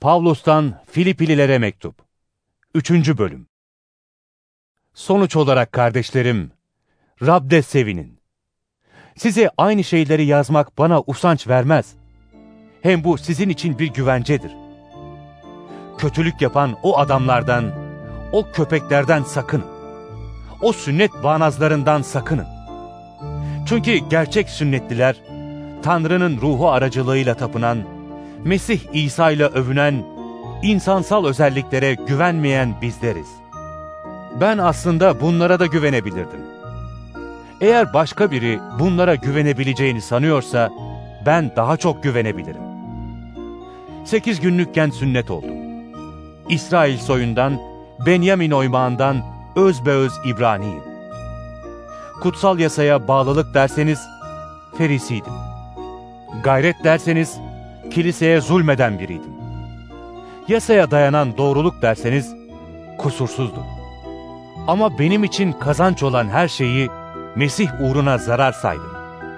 Pavlus'tan Filipililere mektup. 3. bölüm. Sonuç olarak kardeşlerim, Rab'de sevinin. Size aynı şeyleri yazmak bana usanç vermez. Hem bu sizin için bir güvencedir. Kötülük yapan o adamlardan, o köpeklerden sakının. O sünnet bağnazlarından sakının. Çünkü gerçek sünnetliler, Tanrı'nın ruhu aracılığıyla tapınan, Mesih İsa ile övünen, insansal özelliklere güvenmeyen bizleriz. Ben aslında bunlara da güvenebilirdim. Eğer başka biri bunlara güvenebileceğini sanıyorsa, ben daha çok güvenebilirim. 8 günlükken sünnet oldum. İsrail soyundan, Benyamin oymağından özbeöz İbraniyim. Kutsal yasaya bağlılık derseniz, Ferisiydim. Gayret derseniz, kiliseye zulmeden biriydim. Yasaya dayanan doğruluk derseniz, kusursuzdum. Ama benim için kazanç olan her şeyi Mesih uğruna zarar saydım.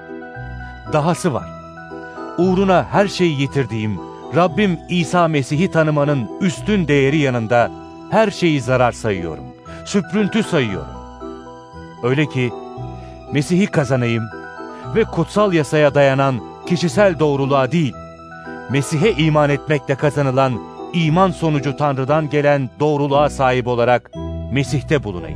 Dahası var. Uğruna her şeyi yitirdiğim Rabbim İsa Mesih'i tanımanın üstün değeri yanında her şeyi zarar sayıyorum, süprüntü sayıyorum. Öyle ki Mesih'i kazanayım ve kutsal yasaya dayanan kişisel doğruluğa değil, Mesih'e iman etmekle kazanılan iman sonucu Tanrı'dan gelen doğruluğa sahip olarak Mesih'te bulunayım.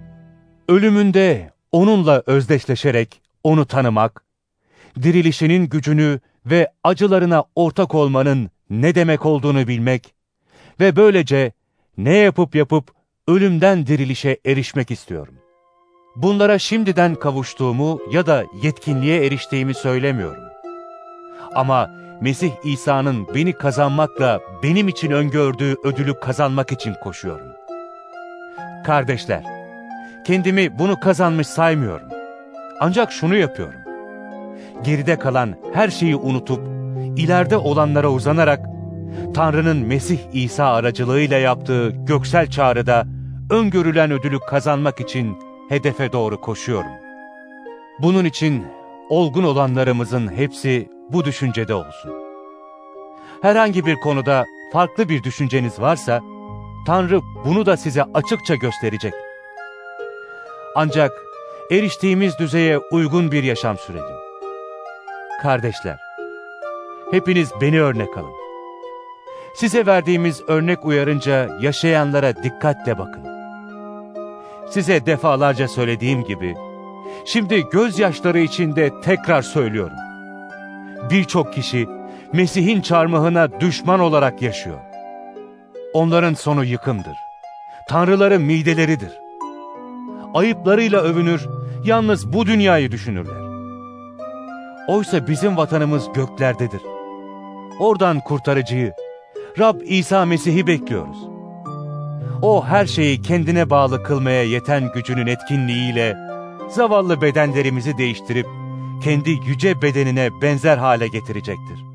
Ölümünde onunla özdeşleşerek onu tanımak, dirilişinin gücünü ve acılarına ortak olmanın ne demek olduğunu bilmek ve böylece ne yapıp ölümden dirilişe erişmek istiyorum. Bunlara şimdiden kavuştuğumu ya da yetkinliğe eriştiğimi söylemiyorum. Ama Mesih İsa'nın beni kazanmakla benim için öngördüğü ödülü kazanmak için koşuyorum. Kardeşler, kendimi bunu kazanmış saymıyorum. Ancak şunu yapıyorum. Geride kalan her şeyi unutup, ileride olanlara uzanarak, Tanrı'nın Mesih İsa aracılığıyla yaptığı göksel çağrıda öngörülen ödülü kazanmak için hedefe doğru koşuyorum. Bunun için olgun olanlarımızın hepsi bu düşüncede olsun. Herhangi bir konuda farklı bir düşünceniz varsa, Tanrı bunu da size açıkça gösterecek. Ancak eriştiğimiz düzeye uygun bir yaşam sürelim. Kardeşler, hepiniz beni örnek alın. Size verdiğimiz örnek uyarınca yaşayanlara dikkatle bakın. Size defalarca söylediğim gibi, şimdi gözyaşları içinde tekrar söylüyorum. Birçok kişi Mesih'in çarmıhına düşman olarak yaşıyor. Onların sonu yıkımdır. Tanrıları mideleridir. Ayıplarıyla övünür, yalnız bu dünyayı düşünürler. Oysa bizim vatanımız göklerdedir. Oradan kurtarıcıyı, Rab İsa Mesih'i bekliyoruz. O her şeyi kendine bağlı kılmaya yeten gücünün etkinliğiyle zavallı bedenlerimizi değiştirip kendi yüce bedenine benzer hale getirecektir.